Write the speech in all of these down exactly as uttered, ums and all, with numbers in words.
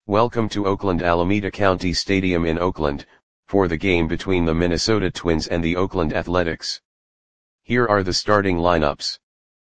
Welcome to Oakland Alameda County Stadium in Oakland, for the game between the Minnesota Twins and the Oakland Athletics. Here are the starting lineups.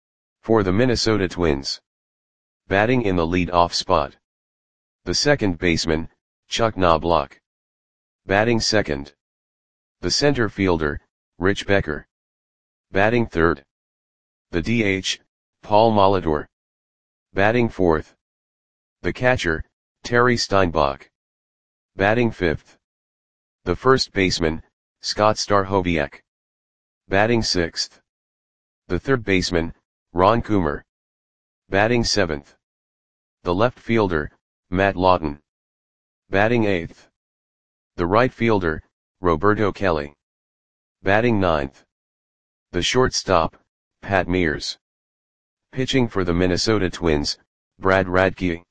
For the Minnesota Twins. Batting in the lead-off spot. The second baseman, Chuck Knobloch. Batting second. The center fielder, Rich Becker. Batting third. The D H, Paul Molitor. Batting fourth. The catcher, Terry Steinbach. Batting fifth. The first baseman, Scott Stachowiak. Batting sixth. The third baseman, Ron Coomer. Batting seventh. The left fielder, Matt Lawton. Batting eighth. The right fielder, Roberto Kelly. Batting ninth. The shortstop, Pat Mears. Pitching for the Minnesota Twins, Brad Radke.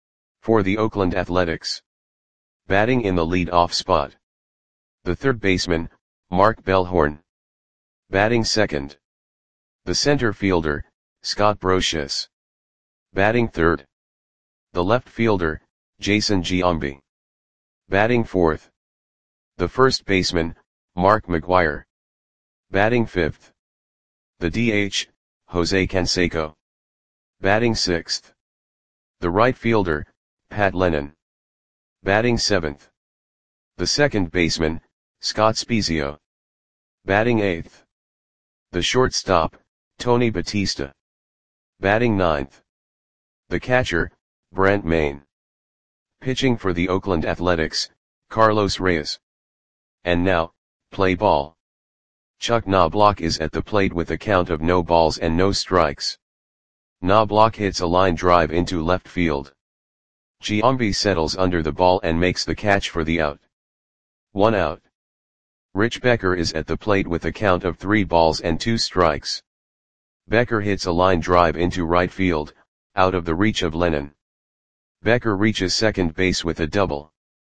For the Oakland Athletics. Batting in the lead-off spot. The third baseman, Mark Bellhorn. Batting second. The center fielder, Scott Brosius. Batting third. The left fielder, Jason Giambi. Batting fourth. The first baseman, Mark McGwire. Batting fifth. The D H, Jose Canseco. Batting sixth. The right fielder, Pat Lennon. Batting seventh. The second baseman, Scott Spiezio. Batting eighth. The shortstop, Tony Batista. Batting ninth. The catcher, Brent Mayne. Pitching for the Oakland Athletics, Carlos Reyes. And now, play ball. Chuck Knobloch is at the plate with a count of no balls and no strikes. Knobloch hits a line drive into left field. Giambi settles under the ball and makes the catch for the out. One out. Rich Becker is at the plate with a count of three balls and two strikes. Becker hits a line drive into right field, out of the reach of Lennon. Becker reaches second base with a double.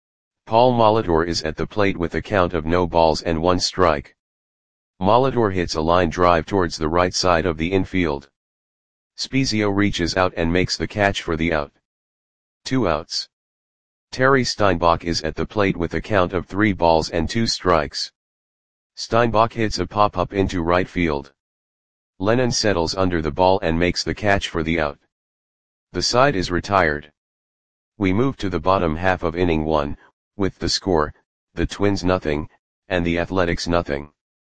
Paul Molitor is at the plate with a count of no balls and one strike. Molitor hits a line drive towards the right side of the infield. Spiezio reaches out and makes the catch for the out. Two outs. Terry Steinbach is at the plate with a count of three balls and two strikes. Steinbach hits a pop-up into right field. Lennon settles under the ball and makes the catch for the out. The side is retired. We move to the bottom half of inning one, with the score, the Twins nothing, and the Athletics nothing.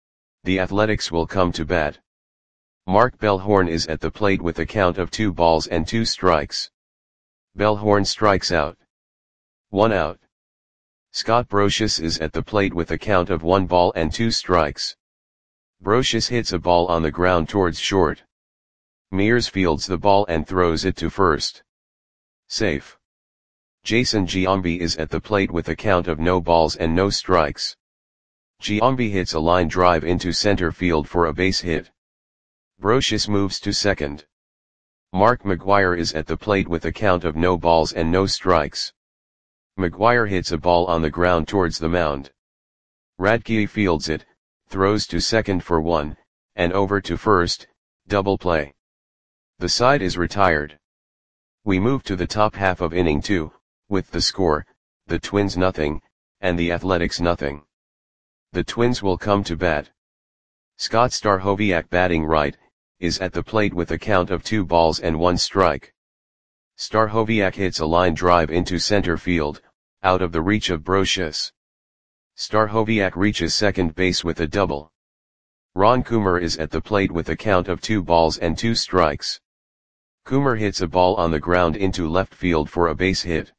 The Athletics will come to bat. Mark Bellhorn is at the plate with a count of two balls and two strikes. Bellhorn strikes out. One out. Scott Brosius is at the plate with a count of one ball and two strikes. Brosius hits a ball on the ground towards short. Mears fields the ball and throws it to first. Safe. Jason Giambi is at the plate with a count of no balls and no strikes. Giambi hits a line drive into center field for a base hit. Brosius moves to second. Mark McGwire is at the plate with a count of no balls and no strikes. McGwire hits a ball on the ground towards the mound. Radke fields it, throws to second for one, and over to first, double play. The side is retired. We move to the top half of inning two, with the score, the Twins nothing, and the Athletics nothing. The Twins will come to bat. Scott Stachowiak batting right, is at the plate with a count of two balls and one strike. Stachowiak hits a line drive into center field, out of the reach of Brosius. Stachowiak reaches second base with a double. Ron Coomer is at the plate with a count of two balls and two strikes. Coomer hits a ball on the ground into left field for a base hit.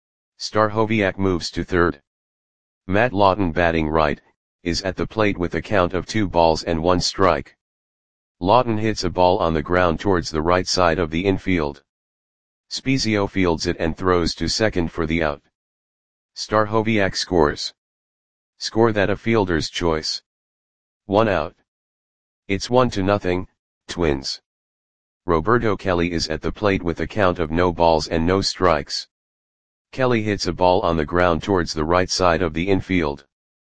Stachowiak moves to third. Matt Lawton batting right, is at the plate with a count of two balls and one strike. Lawton hits a ball on the ground towards the right side of the infield. Spiezio fields it and throws to second for the out. Stachowiak scores. Score that a fielder's choice. One out. It's one to nothing, Twins. Roberto Kelly is at the plate with a count of no balls and no strikes. Kelly hits a ball on the ground towards the right side of the infield.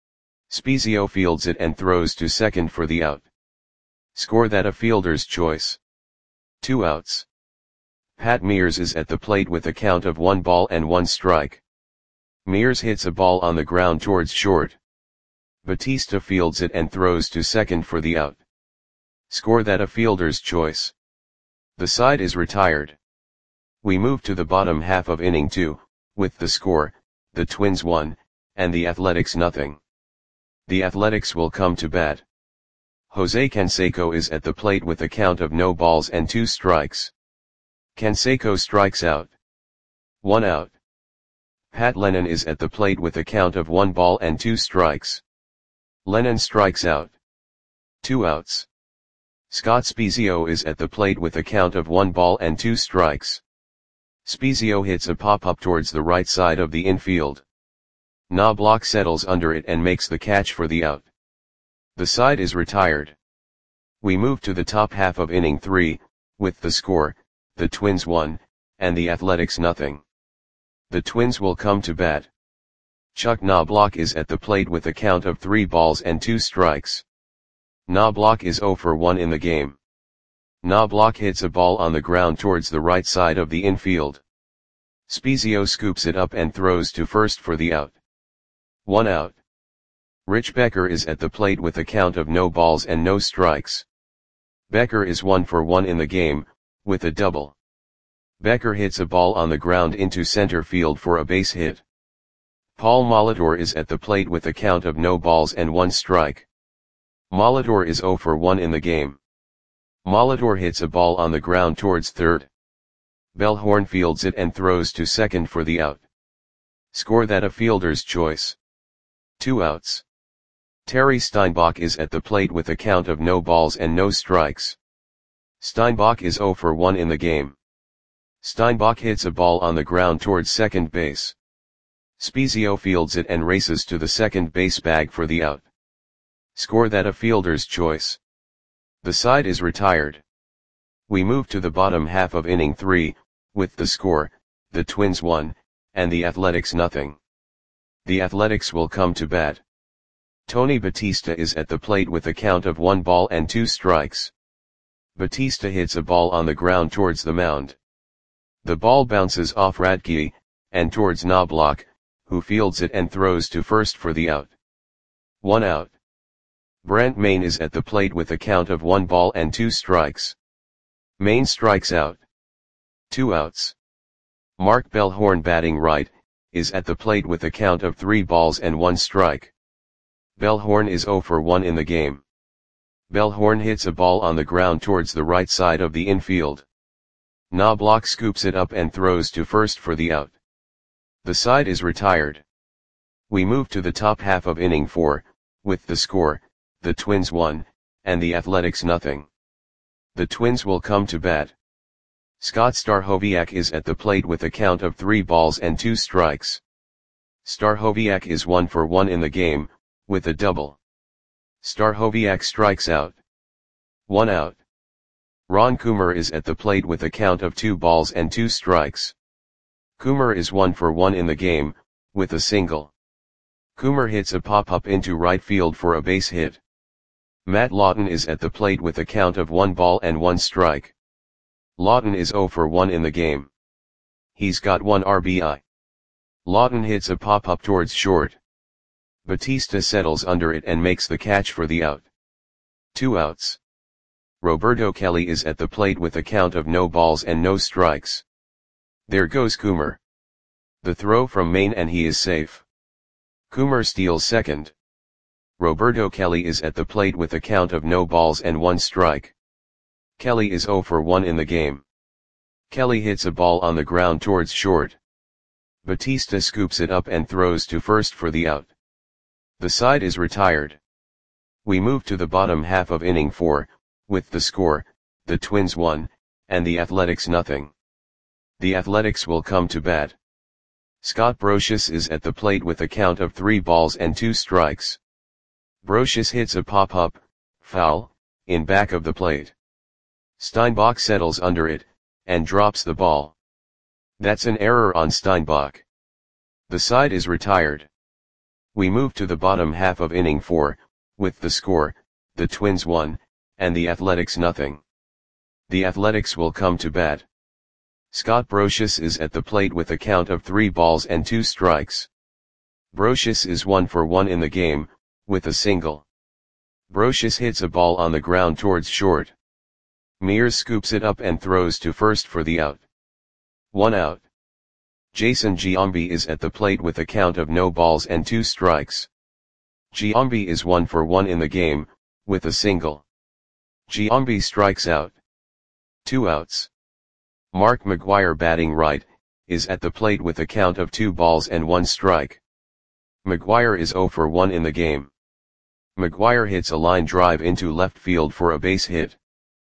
Spiezio fields it and throws to second for the out. Score that a fielder's choice. Two outs. Pat Mears is at the plate with a count of one ball and one strike. Mears hits a ball on the ground towards short. Batista fields it and throws to second for the out. Score that a fielder's choice. The side is retired. We move to the bottom half of inning two, with the score, the Twins one, and the Athletics nothing. The Athletics will come to bat. Jose Canseco is at the plate with a count of no balls and two strikes. Canseco strikes out. One out. Pat Lennon is at the plate with a count of one ball and two strikes. Lennon strikes out. Two outs. Scott Spiezio is at the plate with a count of one ball and two strikes. Spiezio hits a pop-up towards the right side of the infield. Knobloch settles under it and makes the catch for the out. The side is retired. We move to the top half of inning three, with the score, the Twins one, and the Athletics nothing. The Twins will come to bat. Chuck Knobloch is at the plate with a count of three balls and two strikes. Knobloch is oh for one in the game. Knobloch hits a ball on the ground towards the right side of the infield. Spiezio scoops it up and throws to first for the out. One out. Rich Becker is at the plate with a count of no balls and no strikes. Becker is one for one in the game, with a double. Becker hits a ball on the ground into center field for a base hit. Paul Molitor is at the plate with a count of no balls and one strike. Molitor is oh for one in the game. Molitor hits a ball on the ground towards third. Bellhorn fields it and throws to second for the out. Score that a fielder's choice. Two outs. Terry Steinbach is at the plate with a count of no balls and no strikes. Steinbach is oh for one in the game. Steinbach hits a ball on the ground towards second base. Spiezio fields it and races to the second base bag for the out. Score that a fielder's choice. The side is retired. We move to the bottom half of inning three, with the score, the Twins one, and the Athletics nothing. The Athletics will come to bat. Tony Batista is at the plate with a count of one ball and two strikes. Batista hits a ball on the ground towards the mound. The ball bounces off Radke, and towards Knobloch, who fields it and throws to first for the out. One out. Brent Mayne is at the plate with a count of one ball and two strikes. Mayne strikes out. Two outs. Mark Bellhorn, batting right, is at the plate with a count of three balls and one strike. Bellhorn is oh for one in the game. Bellhorn hits a ball on the ground towards the right side of the infield. Knobloch scoops it up and throws to first for the out. The side is retired. We move to the top half of inning four, with the score, the Twins one, and the Athletics nothing. The Twins will come to bat. Scott Stachowiak is at the plate with a count of three balls and two strikes. Stachowiak is one for one in the game, with a double. Stachowiak strikes out. One out. Ron Coomer is at the plate with a count of two balls and two strikes. Coomer is one for one in the game, with a single. Coomer hits a pop-up into right field for a base hit. Matt Lawton is at the plate with a count of one ball and one strike. Lawton is oh for one in the game. He's got one R B I. Lawton hits a pop-up towards short. Batista settles under it and makes the catch for the out. Two outs. Roberto Kelly is at the plate with a count of no balls and no strikes. There goes Coomer. The throw from Mayne and he is safe. Coomer steals second. Roberto Kelly is at the plate with a count of no balls and one strike. Kelly is oh for one in the game. Kelly hits a ball on the ground towards short. Batista scoops it up and throws to first for the out. The side is retired. We move to the bottom half of inning four, with the score, the Twins one, and the Athletics nothing. The Athletics will come to bat. Scott Brosius is at the plate with a count of three balls and two strikes. Brosius hits a pop-up, foul, in back of the plate. Steinbach settles under it, and drops the ball. That's an error on Steinbach. The side is retired. We move to the bottom half of inning four, with the score, the Twins one, and the Athletics nothing. The Athletics will come to bat. Scott Brocious is at the plate with a count of three balls and two strikes. Brocious is one for one in the game, with a single. Brocious hits a ball on the ground towards short. Mears scoops it up and throws to first for the out. One out. Jason Giambi is at the plate with a count of no balls and two strikes. Giambi is one for one in the game, with a single. Giambi strikes out. Two outs. Mark McGwire, batting right, is at the plate with a count of two balls and one strike. McGwire is zero for one in the game. McGwire hits a line drive into left field for a base hit.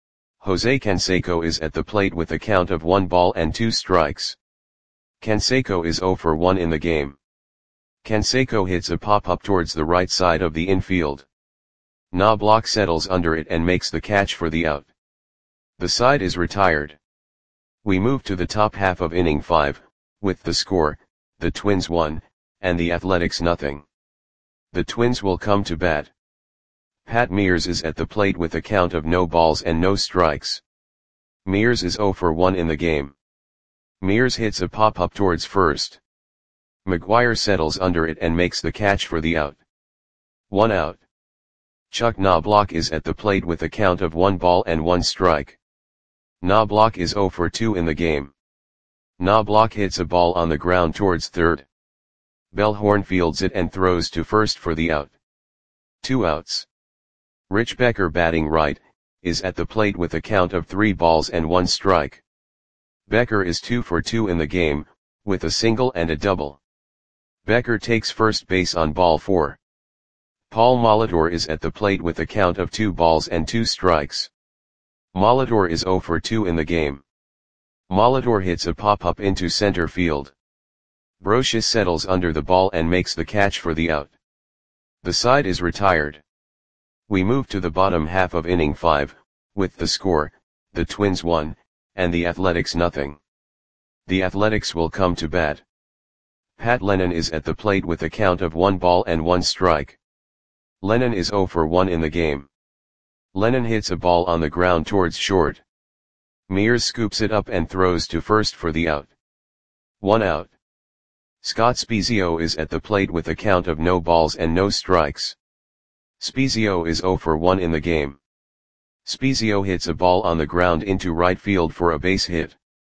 Jose Canseco is at the plate with a count of one ball and two strikes. Canseco is zero for one in the game. Canseco hits a pop-up towards the right side of the infield. Knobloch settles under it and makes the catch for the out. The side is retired. We move to the top half of inning five, with the score, the Twins one, and the Athletics nothing. The Twins will come to bat. Pat Mears is at the plate with a count of no balls and no strikes. Mears is zero for one in the game. Mears hits a pop-up towards first. McGwire settles under it and makes the catch for the out. One out. Chuck Knobloch is at the plate with a count of one ball and one strike. Knobloch is zero for two in the game. Knobloch hits a ball on the ground towards third. Bellhorn fields it and throws to first for the out. Two outs. Rich Becker, batting right, is at the plate with a count of three balls and one strike. Becker is two for two in the game, with a single and a double. Becker takes first base on ball four. Paul Molitor is at the plate with a count of two balls and two strikes. Molitor is zero for two in the game. Molitor hits a pop-up into center field. Brocious settles under the ball and makes the catch for the out. The side is retired. We move to the bottom half of inning five, with the score, the Twins one, and the Athletics nothing. The Athletics will come to bat. Pat Lennon is at the plate with a count of one ball and one strike. Lennon is zero for one in the game. Lennon hits a ball on the ground towards short. Mears scoops it up and throws to first for the out. One out. Scott Spiezio is at the plate with a count of no balls and no strikes. Spiezio is zero for one in the game. Spiezio hits a ball on the ground into right field for a base hit.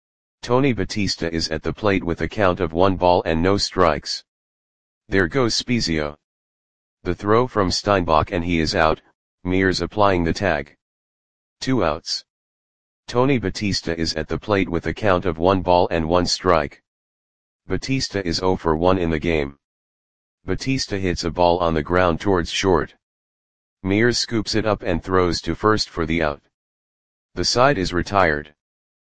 Tony Batista is at the plate with a count of one ball and no strikes. There goes Spiezio. The throw from Steinbach and he is out, Mears applying the tag. Two outs. Tony Batista is at the plate with a count of one ball and one strike. Batista is zero for one in the game. Batista hits a ball on the ground towards short. Mears scoops it up and throws to first for the out. The side is retired.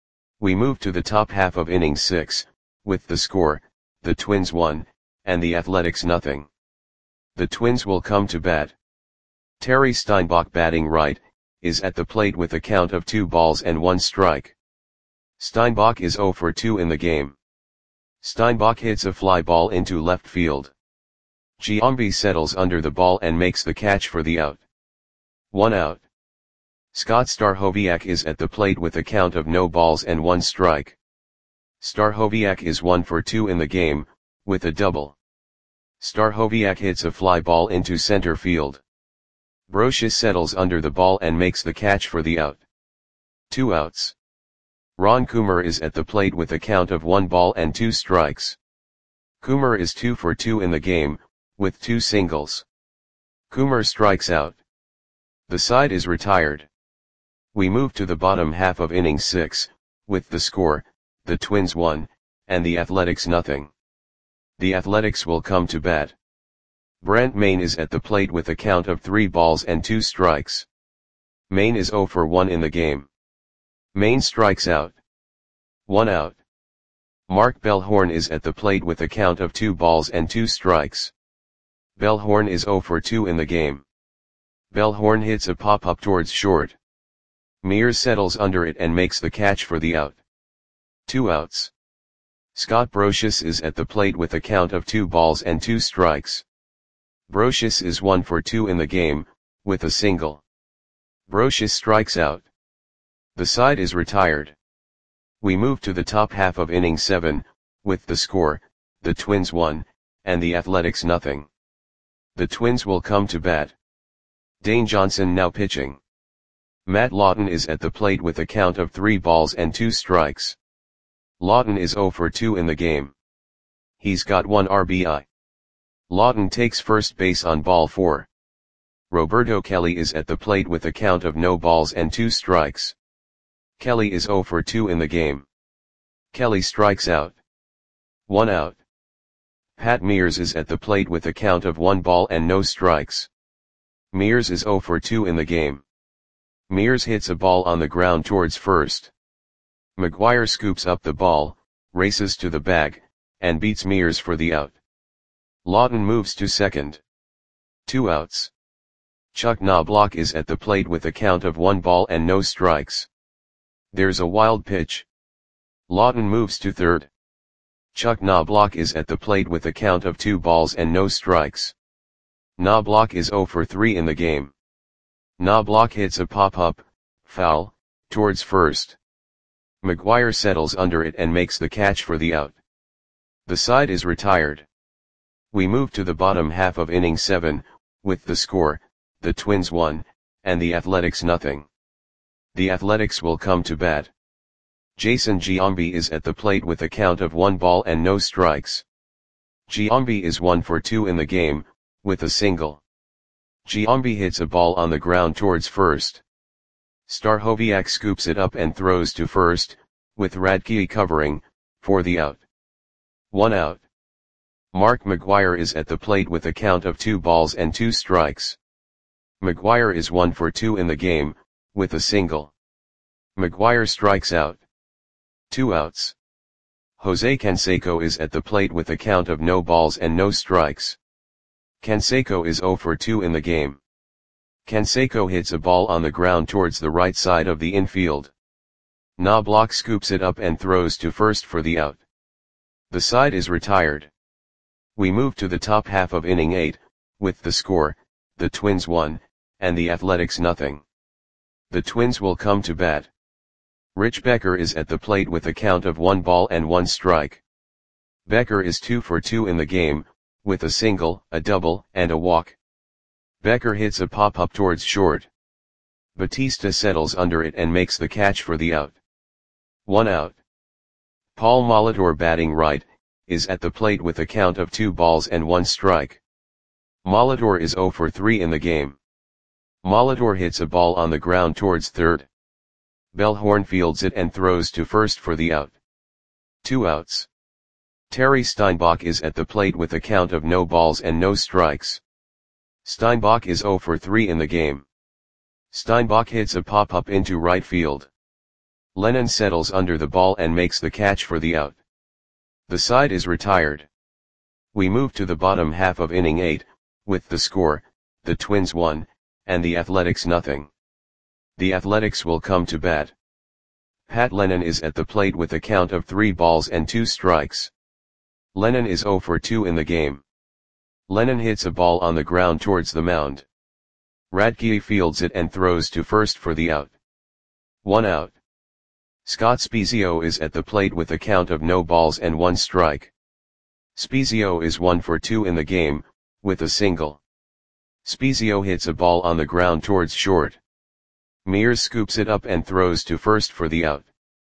We move to the top half of inning six, with the score, the Twins one, and the Athletics nothing. The Twins will come to bat. Terry Steinbach, batting right, is at the plate with a count of two balls and one strike. Steinbach is zero for two in the game. Steinbach hits a fly ball into left field. Giambi settles under the ball and makes the catch for the out. One out. Scott Stachowiak is at the plate with a count of no balls and one strike. Stachowiak is one for two in the game, with a double. Stachowiak hits a fly ball into center field. Brocious settles under the ball and makes the catch for the out. Two outs. Ron Coomer is at the plate with a count of one ball and two strikes. Coomer is two for two in the game, with two singles. Coomer strikes out. The side is retired. We move to the bottom half of inning six, with the score, the Twins one, and the Athletics nothing. The Athletics will come to bat. Brent Mayne is at the plate with a count of three balls and two strikes. Mayne is zero for one in the game. Mayne strikes out. One out. Mark Bellhorn is at the plate with a count of two balls and two strikes. Bellhorn is zero for two in the game. Bellhorn hits a pop-up towards short. Mears settles under it and makes the catch for the out. Two outs. Scott Brocious is at the plate with a count of two balls and two strikes. Brocious is one for two in the game, with a single. Brocious strikes out. The side is retired. We move to the top half of inning seven, with the score, the Twins one, and the Athletics nothing. The Twins will come to bat. Dane Johnson now pitching. Matt Lawton is at the plate with a count of three balls and two strikes. Lawton is oh for two in the game. He's got one R B I. Lawton takes first base on ball four. Roberto Kelly is at the plate with a count of no balls and two strikes. Kelly is oh for two in the game. Kelly strikes out. One out. Pat Mears is at the plate with a count of one ball and no strikes. Mears is oh for two in the game. Mears hits a ball on the ground towards first. McGuire scoops up the ball, races to the bag, and beats Mears for the out. Lawton moves to second. Two outs. Chuck Knobloch is at the plate with a count of one ball and no strikes. There's a wild pitch. Lawton moves to third. Chuck Knobloch is at the plate with a count of two balls and no strikes. Knobloch is oh for three in the game. Knobloch hits a pop-up, foul, towards first. McGuire settles under it and makes the catch for the out. The side is retired. We move to the bottom half of inning seven, with the score, the Twins one, and the Athletics nothing. The Athletics will come to bat. Jason Giambi is at the plate with a count of one ball and no strikes. Giambi is one for two in the game, with a single. Giambi hits a ball on the ground towards first. Stachowiak scoops it up and throws to first, with Radke covering, for the out. One out. Mark McGuire is at the plate with a count of two balls and two strikes. McGuire is one for two in the game, with a single. McGuire strikes out. Two outs. Jose Canseco is at the plate with a count of no balls and no strikes. Canseco is oh for two in the game. Canseco hits a ball on the ground towards the right side of the infield. Knobloch scoops it up and throws to first for the out. The side is retired. We move to the top half of inning eight, with the score, the Twins one, and the Athletics nothing. The Twins will come to bat. Rich Becker is at the plate with a count of one ball and one strike. Becker is two for two in the game, with a single, a double, and a walk. Becker hits a pop-up towards short. Batista settles under it and makes the catch for the out. One out. Paul Molitor, batting right, is at the plate with a count of two balls and one strike. Molitor is oh for three in the game. Molitor hits a ball on the ground towards third. Bellhorn fields it and throws to first for the out. Two outs. Terry Steinbach is at the plate with a count of no balls and no strikes. Steinbach is oh for three in the game. Steinbach hits a pop-up into right field. Lennon settles under the ball and makes the catch for the out. The side is retired. We move to the bottom half of inning eight, with the score, the Twins one, and the Athletics nothing. The Athletics will come to bat. Pat Lennon is at the plate with a count of three balls and two strikes. Lennon is oh for two in the game. Lennon hits a ball on the ground towards the mound. Radke fields it and throws to first for the out. One out. Scott Spiezio is at the plate with a count of no balls and one strike. Spiezio is one for two in the game, with a single. Spiezio hits a ball on the ground towards short. Mears scoops it up and throws to first for the out.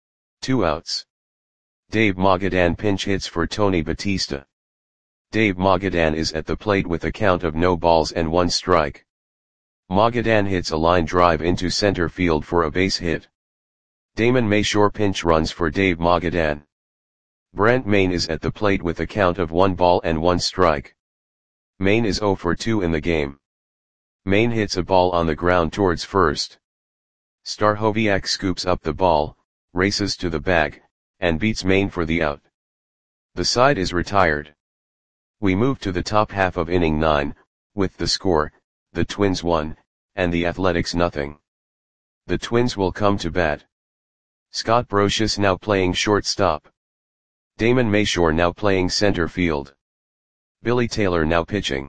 Two outs. Dave Magadan pinch hits for Tony Batista. Dave Magadan is at the plate with a count of no balls and one strike. Magadan hits a line drive into center field for a base hit. Damon Mayshore pinch runs for Dave Magadan. Brent Maine is at the plate with a count of one ball and one strike. Maine is oh for two in the game. Maine hits a ball on the ground towards first. Stachowiak scoops up the ball, races to the bag, and beats Maine for the out. The side is retired. We move to the top half of inning nine, with the score, the Twins one, and the Athletics nothing. The Twins will come to bat. Scott Brocious now playing shortstop. Damon Mayshore now playing center field. Billy Taylor now pitching.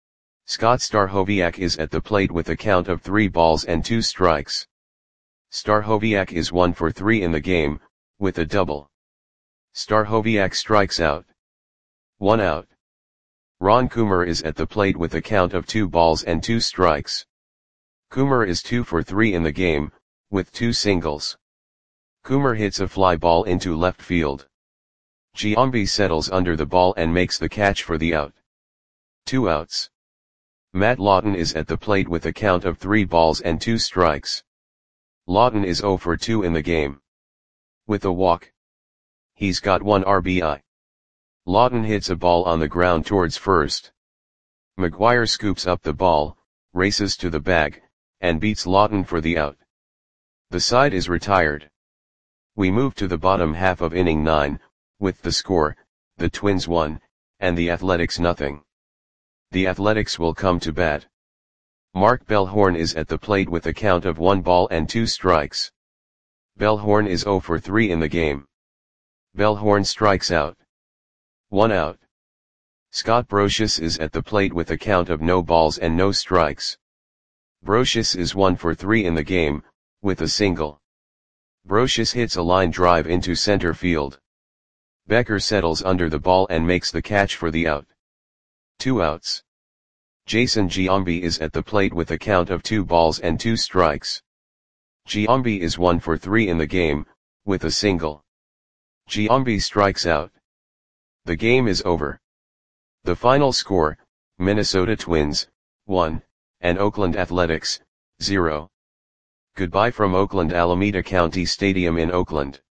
Scott Stachowiak is at the plate with a count of three balls and two strikes. Stachowiak is one for three in the game, with a double. Stachowiak strikes out. One out. Ron Coomer is at the plate with a count of two balls and two strikes. Coomer is two for three in the game, with two singles. Coomer hits a fly ball into left field. Giambi settles under the ball and makes the catch for the out. Two outs. Matt Lawton is at the plate with a count of three balls and two strikes. Lawton is zero for two in the game. With a walk. He's got one R B I. Lawton hits a ball on the ground towards first. McGuire scoops up the ball, races to the bag, and beats Lawton for the out. The side is retired. We move to the bottom half of inning nine, with the score, the Twins one, and the Athletics nothing. The Athletics will come to bat. Mark Bellhorn is at the plate with a count of one ball and two strikes. Bellhorn is zero for three in the game. Bellhorn strikes out. One out. Scott Brosius is at the plate with a count of no balls and no strikes. Brosius is one for three in the game, with a single. Brosius hits a line drive into center field. Becker settles under the ball and makes the catch for the out. Two outs. Jason Giambi is at the plate with a count of two balls and two strikes. Giambi is one for three in the game, with a single. Giambi strikes out. The game is over. The final score, Minnesota Twins, one, and Oakland Athletics, zero. Goodbye from Oakland Alameda County Stadium in Oakland.